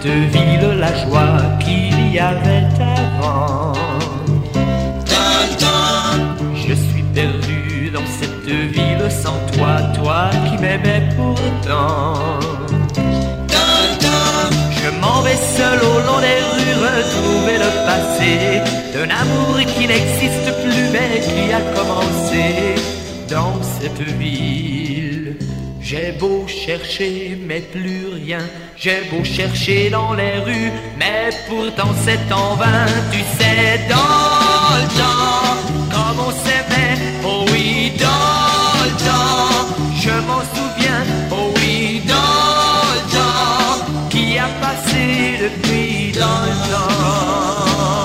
cette ville la joie qu'il y avait avant. Je suis perdu dans cette ville sans toi, toi qui m'aimais pourtant. Je m'en vais seul au long des rues retrouver le passé d'un amour qui n'existe plus mais qui a commencé dans cette ville. J'ai beau chercher mais plus rien, j'ai beau chercher dans les rues mais pourtant c'est en vain. Tu sais dans le temps comme on s'aimait, oh oui dans le temps, je m'en souviens, oh oui dans le temps, qui a passé depuis dans le temps.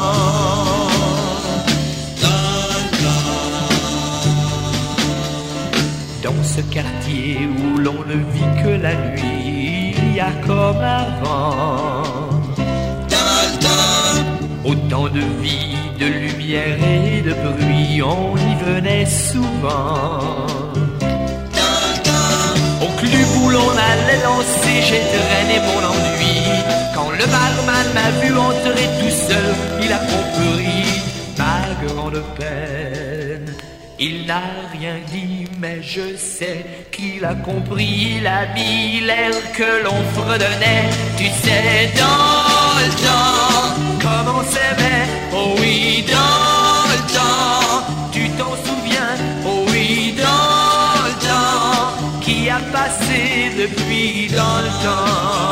Dans ce quartier où l'on ne vit que la nuit, il y a comme avant autant de vie, de lumière et de bruit, on y venait souvent. Au club où l'on allait danser, j'ai drainé mon ennui. Quand le barman m'a vu entrer tout seul, il a compris ma grande peine. Il n'a rien dit, mais je sais qu'il a compris. Il a mis l'air que l'on fredonnait. Tu sais, dans le temps, comme on s'aimait, oh oui, dans le temps. Tu t'en souviens, oh oui, dans le temps, qui a passé depuis dans le temps.